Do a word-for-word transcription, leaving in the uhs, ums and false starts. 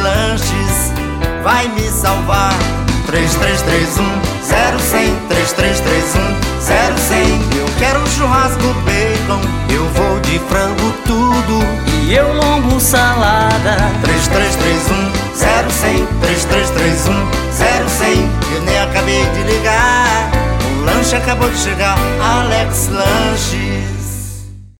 Lanches vai me salvar. Três três três um zero cem, três três três um zero cem. Eu quero churrasco, bacon, eu vou de frango tudo, e eu lombo salada. Três três três um zero cem, três três três um zero cem. Eu nem acabei de ligar, o lanche acabou de chegar. Alex Lanches.